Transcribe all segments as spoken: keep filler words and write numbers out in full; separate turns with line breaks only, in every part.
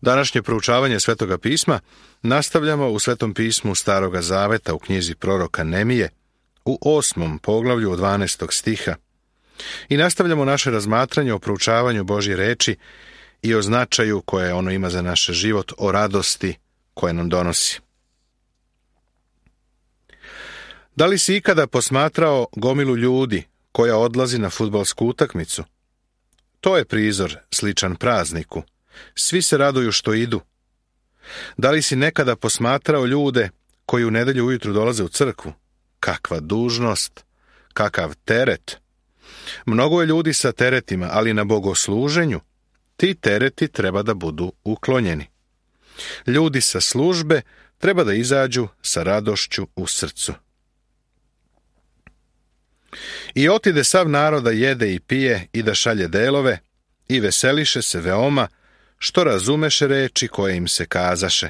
Današnje proučavanje Svetoga pisma nastavljamo u Svetom pismu Staroga zaveta u knjizi proroka Nemije u osmom poglavlju od dvanaestog stiha i nastavljamo naše razmatranje o proučavanju Božje reči i o značaju koje ono ima za naš život, o radosti koje nam donosi. Da li si ikada posmatrao gomilu ljudi koja odlazi na fudbalsku utakmicu? To je prizor sličan prazniku. Svi se raduju što idu. Da li si nekada posmatrao ljude koji u nedjelju ujutru dolaze u crkvu? Kakva dužnost, kakav teret. Mnogo je ljudi sa teretima, ali na bogosluženju ti tereti treba da budu uklonjeni. Ljudi sa službe treba da izađu sa radošću u srcu. I otide sav narod da jede i pije i da šalje delove i veseliše se veoma što razumeše reči koje im se kazaše.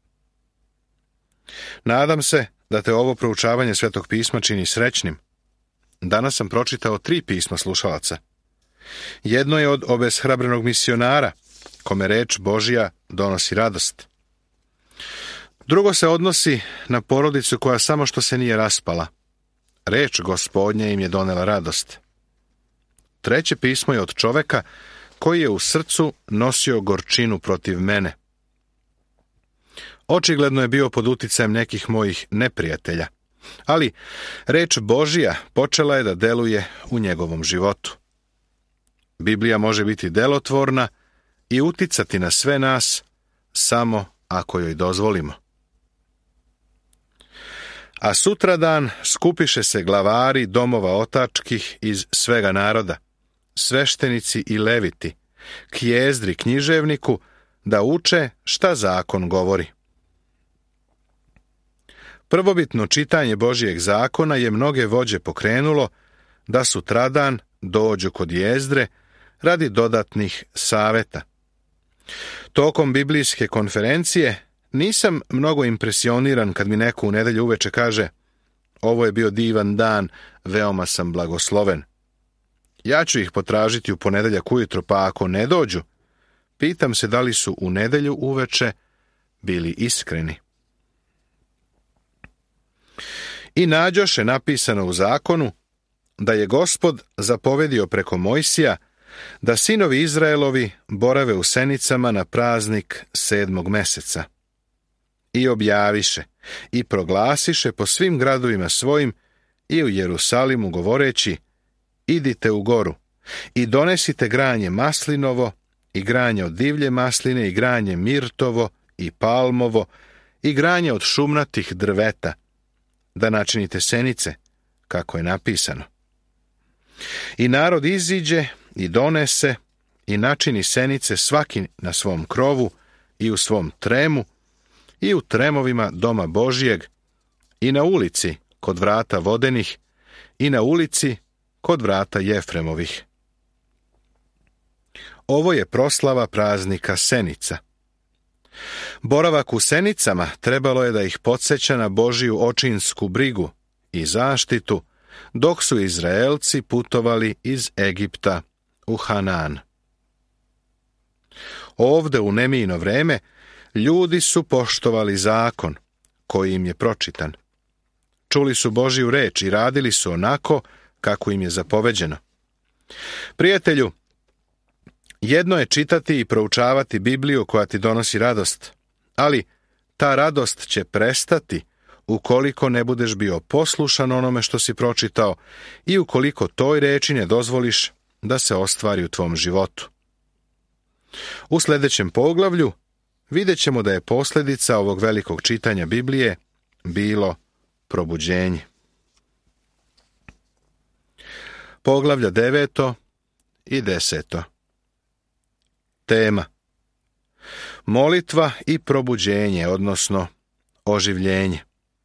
Nadam se da te ovo proučavanje Svetog pisma čini srećnim. Danas sam pročitao tri pisma slušalaca. Jedno je od obeshrabrenog misionara, kome reč Božja donosi radost. Drugo se odnosi na porodicu koja samo što se nije raspala. Reč Gospodnja im je donela radost. Treće pismo je od čoveka koji je u srcu nosio gorčinu protiv mene. Očigledno je bio pod uticajem nekih mojih neprijatelja, ali reč Božja počela je da deluje u njegovom životu. Biblija može biti delotvorna i uticati na sve nas samo ako joj dozvolimo. A sutradan skupiše se glavari domova otačkih iz svega naroda, sveštenici i leviti, kjezdri književniku, da uče šta zakon govori. Prvobitno čitanje Božjeg zakona je mnoge vođe pokrenulo da sutradan dođu kod jezdre radi dodatnih saveta. Tokom biblijske konferencije nisam mnogo impresioniran kad mi neko u nedelju uveče kaže: ovo je bio divan dan, veoma sam blagosloven. Ja ću ih potražiti u ponedeljak ujutro, pa ako ne dođu, pitam se da li su u nedelju uveče bili iskreni. I nađoše napisano u zakonu da je Gospod zapovedio preko Mojsija da sinovi Izraelovi borave u senicama na praznik sedmog meseca. I objaviše i proglasiše po svim gradovima svojim i u Jerusalimu govoreći: idite u goru i donesite granje maslinovo i granje od divlje masline i granje mirtovo i palmovo i granje od šumnatih drveta, da načinite senice, kako je napisano. I narod iziđe i donese i načini senice svaki na svom krovu i u svom tremu i u tremovima doma Božjeg i na ulici kod vrata vodenih i na ulici kod vrata Jefremovih. Ovo je proslava praznika senica. Boravak u senicama trebalo je da ih podsjeća na Božiju očinsku brigu i zaštitu dok su Izraelci putovali iz Egipta u Hanan. Ovde u Nemijino vreme ljudi su poštovali zakon koji im je pročitan. Čuli su Božju reč i radili su onako kako im je zapoveđeno. Prijatelju, jedno je čitati i proučavati Bibliju koja ti donosi radost, ali ta radost će prestati ukoliko ne budeš bio poslušan onome što si pročitao i ukoliko toj reči ne dozvoliš da se ostvari u tvom životu. U sljedećem poglavlju vidjet ćemo da je posljedica ovog velikog čitanja Biblije bilo probuđenje. Poglavlja deveto i deseto. Tema: molitva i probuđenje, odnosno oživljenje.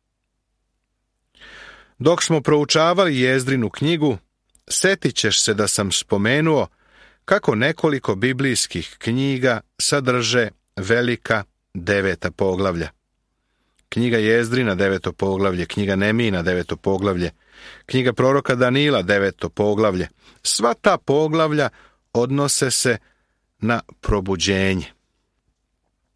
Dok smo proučavali Jezdrinu knjigu, setit ćeš se da sam spomenuo kako nekoliko biblijskih knjiga sadrže velika deveta poglavlja. Knjiga Jezdrina, deveto poglavlje, knjiga Nemijina, deveto poglavlje, knjiga proroka Danila, deveto poglavlje. Sva ta poglavlja odnose se na probuđenje.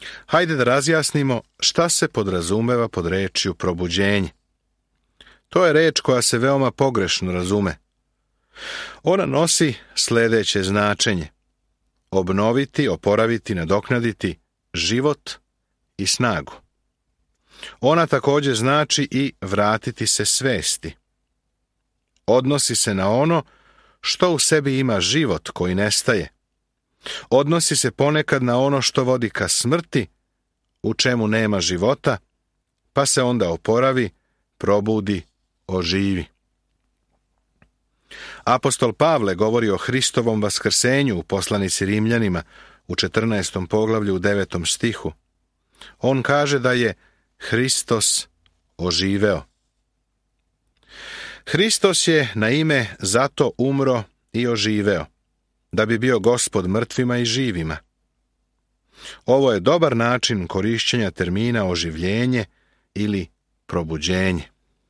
Hajde da razjasnimo šta se podrazumeva pod rečju probuđenje. To je reč koja se veoma pogrešno razume. Ona nosi sljedeće značenje: obnoviti, oporaviti, nadoknaditi život i snagu. Ona također znači i vratiti se svesti. Odnosi se na ono što u sebi ima život koji nestaje. Odnosi se ponekad na ono što vodi ka smrti, u čemu nema života, pa se onda oporavi, probudi, oživi. Apostol Pavle govori o Hristovom vaskrsenju u poslanici Rimljanima u četrnaestom poglavlju u devetom stihu. On kaže da je Hristos oživeo. Hristos je na ime zato umro i oživeo, da bi bio gospod mrtvima i živima. Ovo je dobar način korišćenja termina oživljenje ili probuđenje.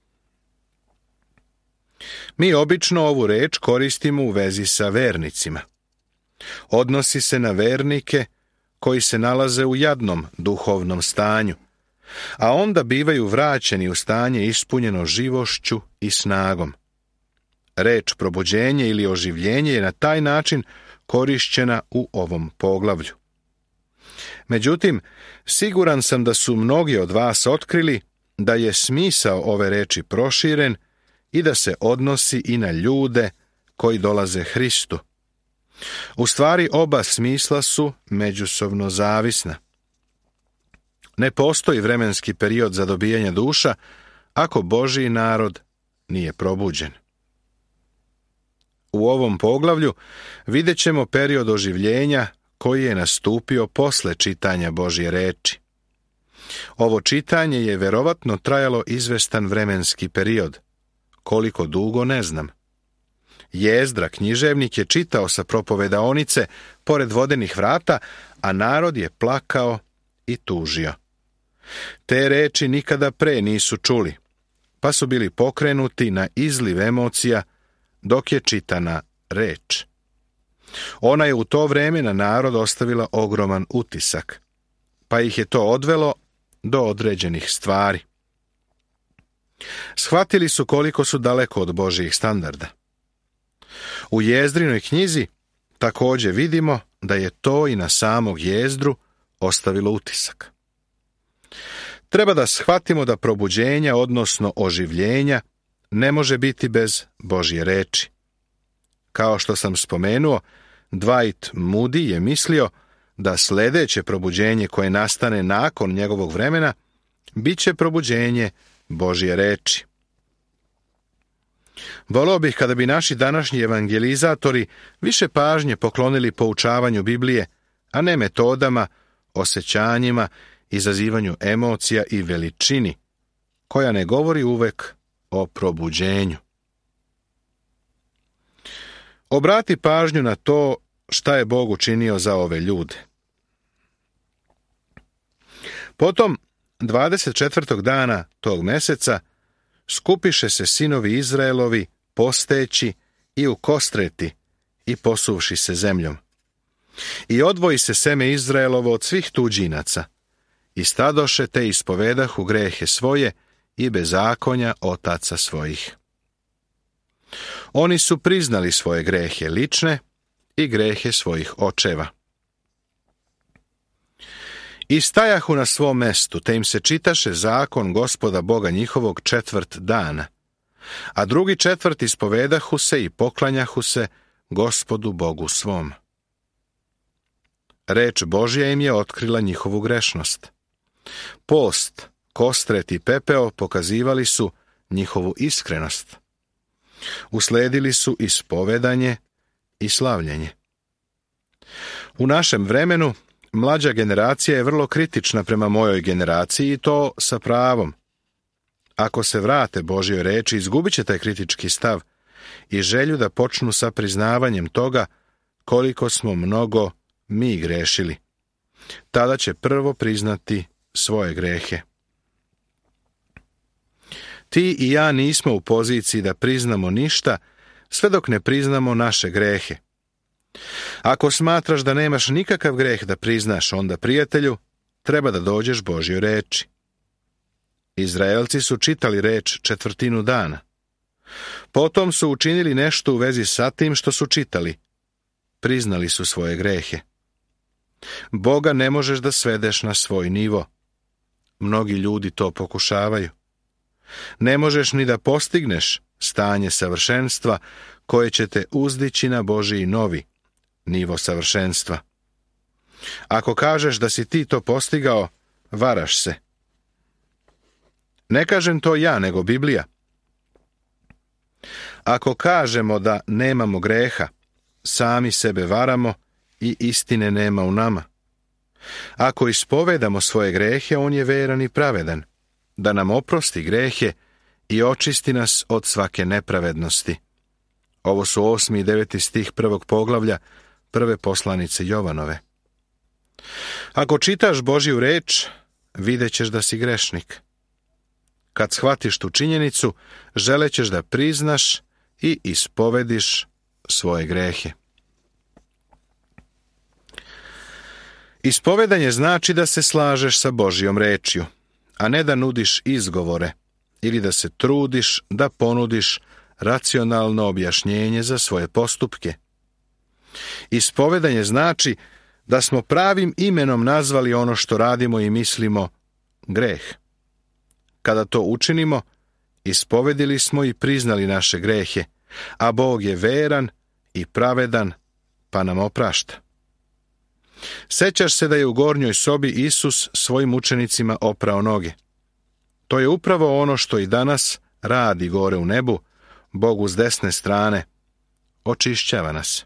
Mi obično ovu reč koristimo u vezi sa vernicima. Odnosi se na vernike koji se nalaze u jadnom duhovnom stanju, a onda bivaju vraćeni u stanje ispunjeno živošću i snagom. Reč probuđenje ili oživljenje je na taj način korišćena u ovom poglavlju. Međutim, siguran sam da su mnogi od vas otkrili da je smisao ove reči proširen i da se odnosi i na ljude koji dolaze Hristu. U stvari, oba smisla su međusobno zavisna. Ne postoji vremenski period za dobijanje duša ako Božji narod nije probuđen. U ovom poglavlju vidjet ćemo period oživljenja koji je nastupio posle čitanja Božje reči. Ovo čitanje je verovatno trajalo izvestan vremenski period. Koliko dugo, ne znam. Jezdra, književnik, je čitao sa propovedaonice pored vodenih vrata, a narod je plakao i tužio. Te reči nikada pre nisu čuli, pa su bili pokrenuti na izliv emocija dok je čitana reč. Ona je u to vreme na narod ostavila ogroman utisak, pa ih je to odvelo do određenih stvari. Shvatili su koliko su daleko od Božjih standarda. U Jezdrinoj knjizi također vidimo da je to i na samog Jezdru ostavilo utisak. Treba da shvatimo da probuđenja, odnosno oživljenja, ne može biti bez Božje reči. Kao što sam spomenuo, Dwight Moody je mislio da sljedeće probuđenje koje nastane nakon njegovog vremena bit će probuđenje Božje reči. Volio bih kada bi naši današnji evangelizatori više pažnje poklonili poučavanju Biblije, a ne metodama, osjećanjima, izazivanju emocija i veličini, koja ne govori uvek o probuđenju. Obrati pažnju na to šta je Bog učinio za ove ljude. Potom, dvadeset četvrtog dana tog meseca, skupiše se sinovi Izraelovi posteći i u kostreti i posuvši se zemljom. I odvoji se seme Izraelovo od svih tuđinaca, i stadoše te ispovedahu grehe svoje i bezakonja otaca svojih. Oni su priznali svoje grehe lične i grehe svojih očeva. I stajahu na svom mestu, te im se čitaše zakon Gospoda Boga njihovog četvrt dana, a drugi četvrt ispovedahu se i poklanjahu se Gospodu Bogu svom. Reč Božja im je otkrila njihovu grešnost. Post, kostret i pepeo pokazivali su njihovu iskrenost. Usledili su ispovedanje i slavljenje. U našem vremenu mlađa generacija je vrlo kritična prema mojoj generaciji i to sa pravom. Ako se vrate Božjoj reči, izgubit će taj kritički stav i želju da počnu sa priznavanjem toga koliko smo mnogo mi grešili. Tada će prvo priznati svoje grehe. Ti i ja nismo u poziciji da priznamo ništa sve dok ne priznamo naše grehe. Ako smatraš da nemaš nikakav greh da priznaš, onda, prijatelju, treba da dođeš Božjoj reči. Izraelci su čitali reč četvrtinu dana. Potom su učinili nešto u vezi sa tim što su čitali. Priznali su svoje grehe. Boga ne možeš da svedeš na svoj nivo. Mnogi ljudi to pokušavaju. Ne možeš ni da postigneš stanje savršenstva koje će te uzdići na Božji novi nivo savršenstva. Ako kažeš da si ti to postigao, varaš se. Ne kažem to ja, nego Biblija. Ako kažemo da nemamo greha, sami sebe varamo i istine nema u nama. Ako ispovedamo svoje grehe, on je veran i pravedan, da nam oprosti grehe i očisti nas od svake nepravednosti. Ovo su osmi i deveti stih prvog poglavlja prve poslanice Jovanove. Ako čitaš Božju reč, vidjet ćeš da si grešnik. Kad shvatiš tu činjenicu, želećeš da priznaš i ispovediš svoje grehe. Ispovedanje znači da se slažeš sa Božjom rečju, a ne da nudiš izgovore ili da se trudiš da ponudiš racionalno objašnjenje za svoje postupke. Ispovedanje znači da smo pravim imenom nazvali ono što radimo i mislimo greh. Kada to učinimo, ispovedili smo i priznali naše grehe, a Bog je veran i pravedan, pa nam oprašta. Sećaš se da je u gornjoj sobi Isus svojim učenicima oprao noge. To je upravo ono što i danas radi gore u nebu, Bogu s desne strane. Očišćava nas.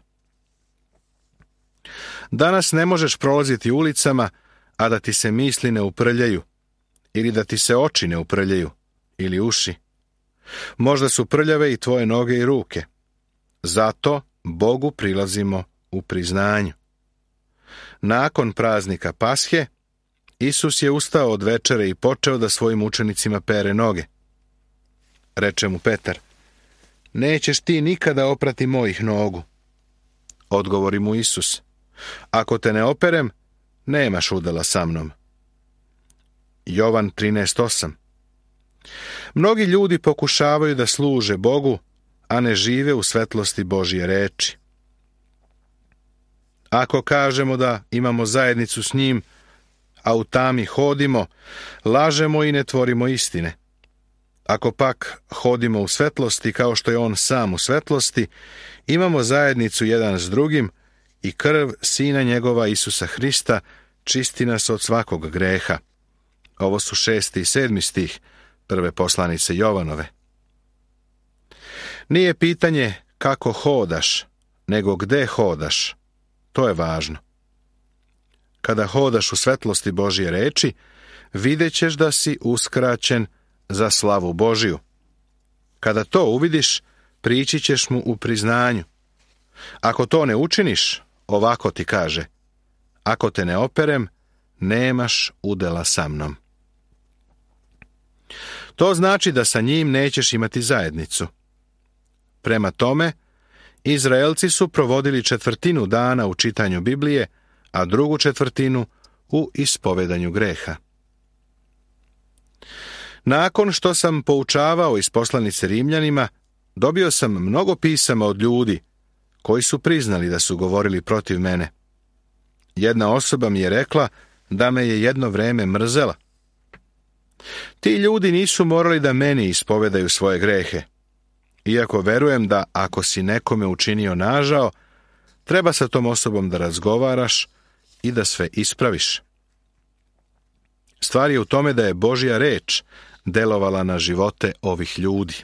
Danas ne možeš prolaziti ulicama, a da ti se misli ne uprljaju, ili da ti se oči ne uprljaju, ili uši. Možda su prljave i tvoje noge i ruke. Zato Bogu prilazimo u priznanju. Nakon praznika Pashe, Isus je ustao od večere i počeo da svojim učenicima pere noge. Reče mu Petar: nećeš ti nikada oprati mojih nogu. Odgovori mu Isus: ako te ne operem, nemaš udela sa mnom. Jovan trinaest osam. Mnogi ljudi pokušavaju da služe Bogu, a ne žive u svetlosti Božje reči. Ako kažemo da imamo zajednicu s njim, a u tami hodimo, lažemo i ne tvorimo istine. Ako pak hodimo u svetlosti kao što je on sam u svetlosti, imamo zajednicu jedan s drugim i krv Sina njegova Isusa Hrista čisti nas od svakog greha. Ovo su šesti i sedmi stih prve poslanice Jovanove. Nije pitanje kako hodaš, nego gde hodaš. To je važno. Kada hodaš u svetlosti Božje reči, vidjet ćeš da si uskraćen za slavu Božiju. Kada to uvidiš, prići ćeš mu u priznanju. Ako to ne učiniš, ovako ti kaže: ako te ne operem, nemaš udela sa mnom. To znači da sa njim nećeš imati zajednicu. Prema tome, Izraelci su provodili četvrtinu dana u čitanju Biblije, a drugu četvrtinu u ispovedanju greha. Nakon što sam poučavao iz poslanice Rimljanima, dobio sam mnogo pisama od ljudi koji su priznali da su govorili protiv mene. Jedna osoba mi je rekla da me je jedno vreme mrzela. Ti ljudi nisu morali da meni ispovedaju svoje grehe, iako verujem da ako si nekome učinio nažao, treba sa tom osobom da razgovaraš i da sve ispraviš. Stvar je u tome da je Božja reč delovala na živote ovih ljudi.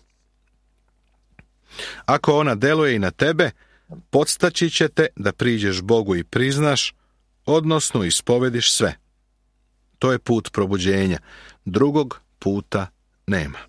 Ako ona deluje i na tebe, podstaći će te da priđeš Bogu i priznaš, odnosno ispovediš sve. To je put probuđenja. Drugog puta nema.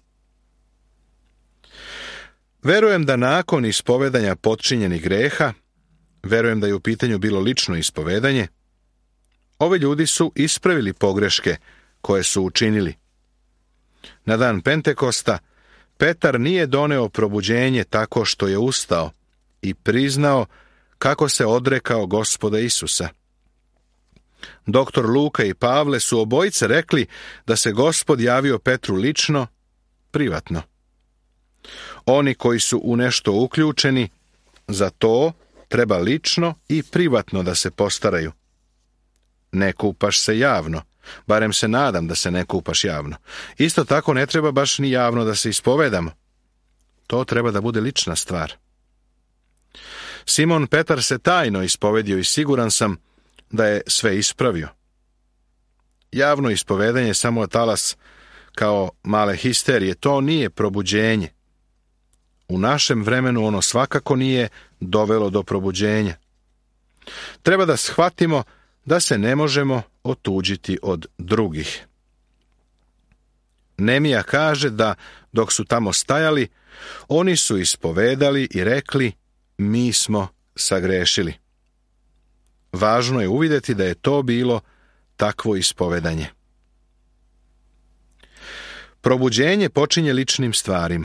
Verujem da nakon ispovedanja počinjenih greha, verujem da je u pitanju bilo lično ispovedanje, ovi ljudi su ispravili pogreške koje su učinili. Na dan Pentekosta Petar nije doneo probuđenje tako što je ustao i priznao kako se odrekao Gospoda Isusa. Doktor Luka i Pavle su obojice rekli da se Gospod javio Petru lično, privatno. Oni koji su u nešto uključeni, za to treba lično i privatno da se postaraju. Ne kupaš se javno, barem se nadam da se ne kupaš javno. Isto tako ne treba baš ni javno da se ispovedamo. To treba da bude lična stvar. Simon Petar se tajno ispovedio i siguran sam da je sve ispravio. Javno ispovedanje samo talas kao male histerije, to nije probuđenje. U našem vremenu ono svakako nije dovelo do probuđenja. Treba da shvatimo da se ne možemo otuđiti od drugih. Nemija kaže da dok su tamo stajali, oni su ispovedali i rekli, mi smo sagrešili. Važno je uvidjeti da je to bilo takvo ispovedanje. Probuđenje počinje ličnim stvarima.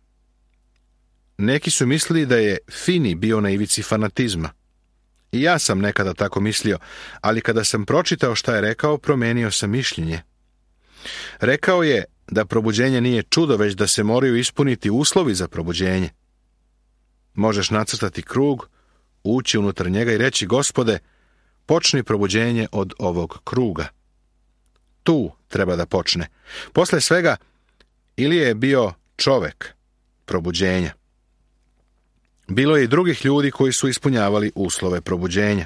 Neki su mislili da je Fini bio na ivici fanatizma. I ja sam nekada tako mislio, ali kada sam pročitao šta je rekao, promenio sam mišljenje. Rekao je da probuđenje nije čudo, već da se moraju ispuniti uslovi za probuđenje. Možeš nacrtati krug, ući unutar njega i reći, Gospode, počni probuđenje od ovog kruga. Tu treba da počne. Posle svega, ili je bio čovek probuđenja. Bilo je i drugih ljudi koji su ispunjavali uslove probuđenja.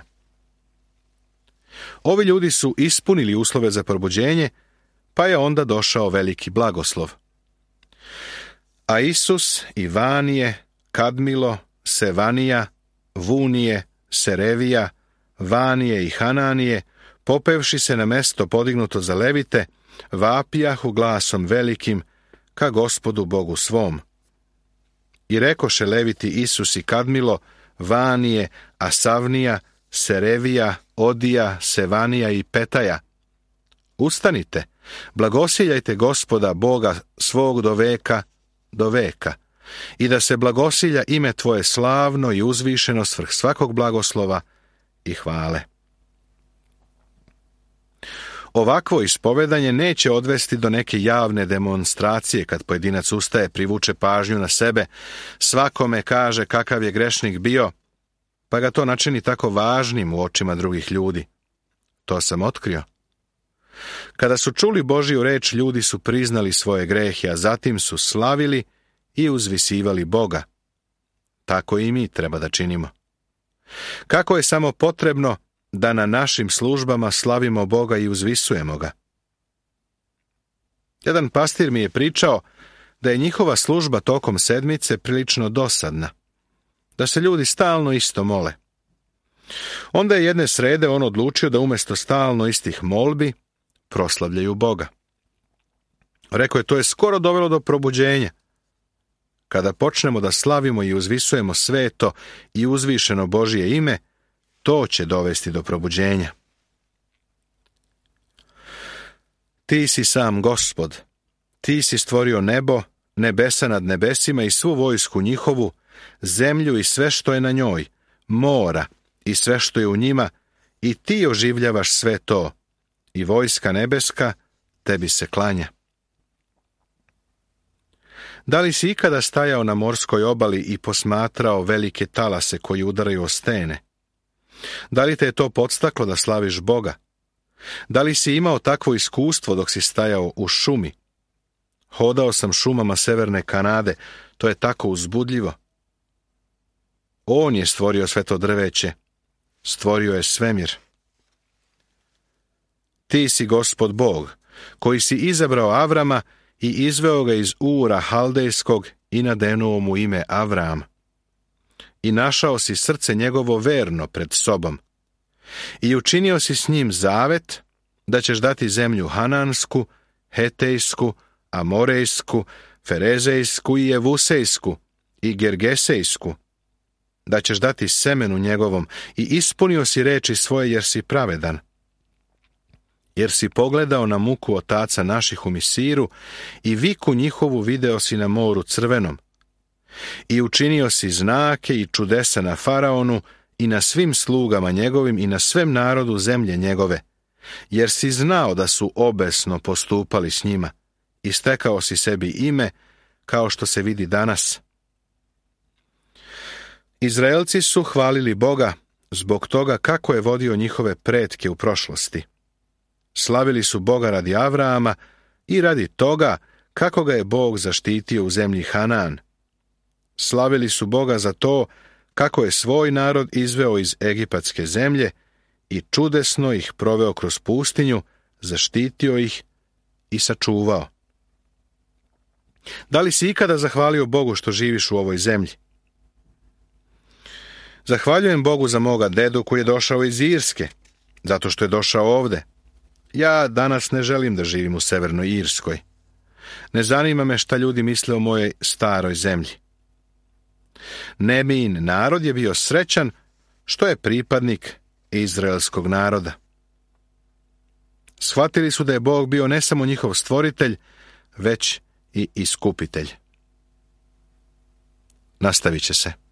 Ovi ljudi su ispunili uslove za probuđenje, pa je onda došao veliki blagoslov. A Isus i Vanije, Kadmilo, Sevanija, Vunije, Serevija, Vanije i Hananije, popevši se na mesto podignuto za levite, vapijahu glasom velikim ka Gospodu Bogu svom. I rekoše leviti Isus i Kadmilo, Vanije, Asavnija, Serevija, Odija, Sevanija i Petaja. Ustanite, blagosiljajte Gospoda Boga svog do veka, do veka, i da se blagosilja ime Tvoje slavno i uzvišeno svrh svakog blagoslova i hvale. Ovakvo ispovedanje neće odvesti do neke javne demonstracije kad pojedinac ustaje, privuče pažnju na sebe, svakome kaže kakav je grešnik bio, pa ga to načini tako važnim u očima drugih ljudi. To sam otkrio. Kada su čuli Božju reč, ljudi su priznali svoje grehe, a zatim su slavili i uzvisivali Boga. Tako i mi treba da činimo. Kako je samo potrebno da na našim službama slavimo Boga i uzvisujemo ga. Jedan pastir mi je pričao da je njihova služba tokom sedmice prilično dosadna, da se ljudi stalno isto mole. Onda je jedne srede on odlučio da umjesto stalno istih molbi proslavljaju Boga. Rekao je, to je skoro dovelo do probuđenja. Kada počnemo da slavimo i uzvisujemo sveto i uzvišeno Božje ime, to će dovesti do probuđenja. Ti si sam Gospod, ti si stvorio nebo, nebesa nad nebesima i svu vojsku njihovu, zemlju i sve što je na njoj, mora i sve što je u njima, i ti oživljavaš sve to, i vojska nebeska tebi se klanja. Da li si ikada stajao na morskoj obali i posmatrao velike talase koji udaraju o stene? Da li te je to podstaklo da slaviš Boga? Da li si imao takvo iskustvo dok si stajao u šumi? Hodao sam šumama severne Kanade, to je tako uzbudljivo. On je stvorio sve to drveće, stvorio je svemir. Ti si Gospod Bog, koji si izabrao Avrama i izveo ga iz Ura Haldejskog i nadenuo mu ime Avram. I našao si srce njegovo verno pred sobom. I učinio si s njim zavet da ćeš dati zemlju Hanansku, Hetejsku, Amorejsku, Ferezejsku i Jevusejsku i Gergesejsku, da ćeš dati semenu njegovom, i ispunio si reči svoje jer si pravedan. Jer si pogledao na muku otaca naših u Misiru i viku njihovu video si na moru Crvenom. I učinio si znake i čudesa na Faraonu i na svim slugama njegovim i na svem narodu zemlje njegove, jer si znao da su obesno postupali s njima i stekao si sebi ime kao što se vidi danas. Izraelci su hvalili Boga zbog toga kako je vodio njihove pretke u prošlosti. Slavili su Boga radi Avraama i radi toga kako ga je Bog zaštitio u zemlji Hanaan. Slavili su Boga za to kako je svoj narod izveo iz egipatske zemlje i čudesno ih proveo kroz pustinju, zaštitio ih i sačuvao. Da li si ikada zahvalio Bogu što živiš u ovoj zemlji? Zahvaljujem Bogu za moga dedu koji je došao iz Irske, zato što je došao ovde. Ja danas ne želim da živim u Severnoj Irskoj. Ne zanima me šta ljudi misle o mojoj staroj zemlji. Nebijin narod je bio srećan što je pripadnik izraelskog naroda. Shvatili su da je Bog bio ne samo njihov stvoritelj, već i iskupitelj. Nastavit će se.